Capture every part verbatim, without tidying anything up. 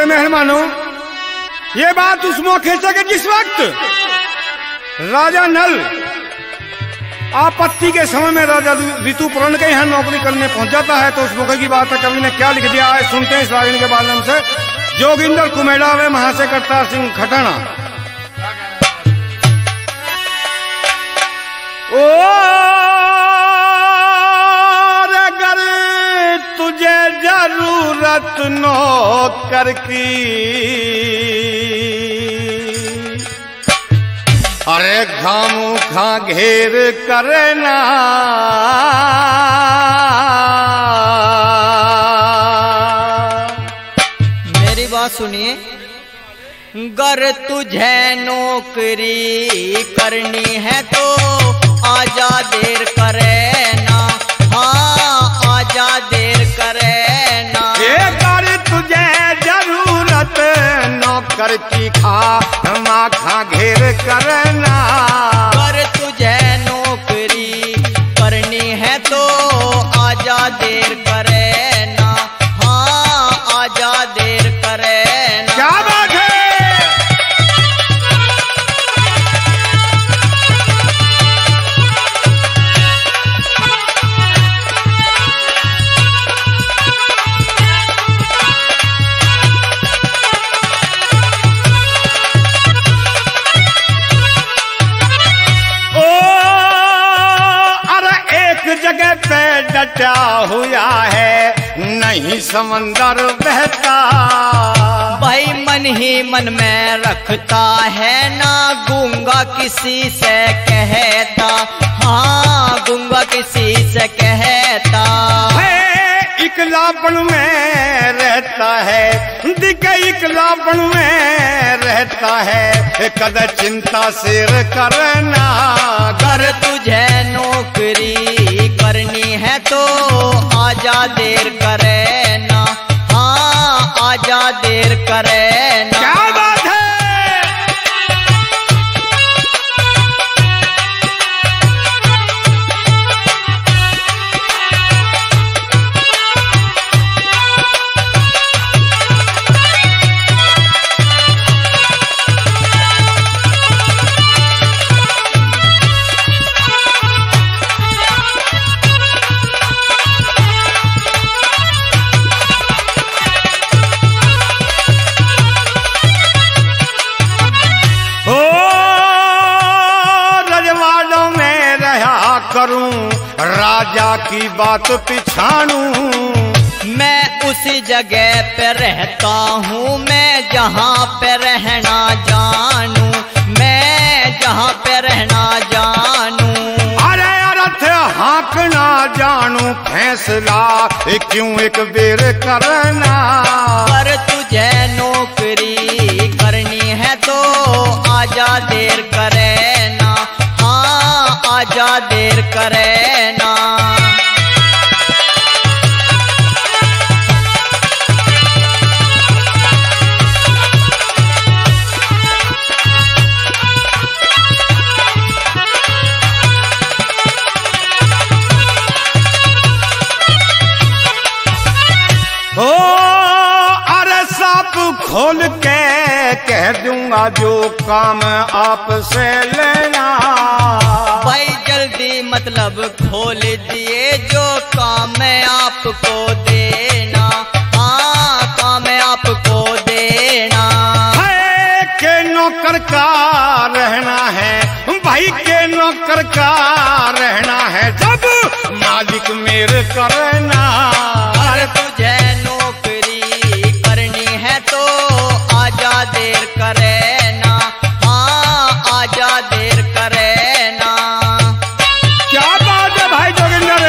मेहरबानों, ये बात उस मौके से कि जिस वक्त राजा नल आपत्ति के समय में राजा ऋतुपर्ण के यहाँ नौकरी करने पहुंच जाता है, तो उस मौके की बात है। कवि ने क्या लिख दिया है, सुनते हैं इस रागिनी के माध्यम से। जोगिंदर कुमेड़ा वे महाशय करतार सिंह खटाना। ओ अगर तुझे जरूरत नौकर की, अरे घामू खा घेर करना, मेरी बात सुनिए। गर तुझे नौकरी करनी है तो आजा देर करे ना, हाँ आजा देर करे ना। अगर तुझे जरूरत नौकर की, खा मा खा घेर करना। गर तुझे नौकरी करनी है तो आजा देर करे ना, हाँ आजा देर करे ना। क्या बात है। जगह पे डटा हुआ है, नहीं समंदर बहता। भाई मन ही मन में रखता है ना, गूंगा किसी से कहता, हाँ गूंगा किसी से कहता। है इकलापन में रहता है, दिखे इकलापन में रहता है, कद चिंता सिर करना। कर तुझे नौकरी करनी है तो आजा देर करे ना, हाँ आजा देर करे ना। क्या बात है। करूं राजा की बात पिछाड़ूं, मैं उसी जगह पे रहता हूँ, मैं जहाँ पे रहना जानू, मैं जहाँ पे रहना जानू। अरे अर्थ हाँकना जानू, फैसला क्यों एक बेर करना। पर तुझे नौकरी करनी है तो आजा देर करे ना, हाँ आजा देर करे ना। ओ अरे साप खोल के कह दूंगा जो काम आपसे लेना। भाई जल्दी मतलब खोल दिए जो काम मैं आपको देना, हाँ काम मैं आपको देना। है के नौकर का रहना है, भाई के नौकर का रहना है, जब मालिक मेरे करना। अरे तुझे नौकरी करनी है तो आजा देर करे ना, हाँ आजा देर करे ना। क्या बात है भाई जोगिंदर।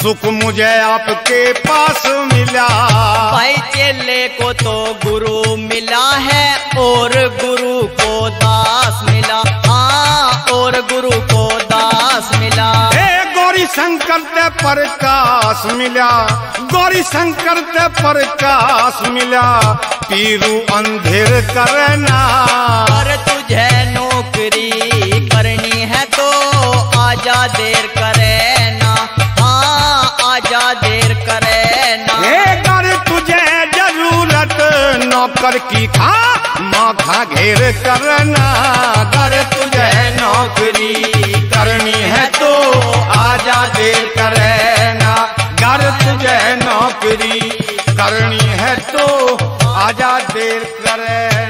सुख मुझे आपके पास मिला। भाई चेले को तो गुरु मिला है और गुरु को दास मिला। हाँ और गुरु को दास मिला। हे गौरी शंकर ते प्रकाश मिला, गौरी शंकर ते प्रकाश मिला। पीरू अंधेर करना, पर तुझे नौकरी करनी है तो आजा देर करे ना। हाँ आजा देर करे ना। हे कर तुझे जरूरत नौकर की खा माथा घेर करना। कर तुझे नौकरी करनी है तो आजा देर करे ना। कर तुझे नौकरी करनी है तो आजा देर करे।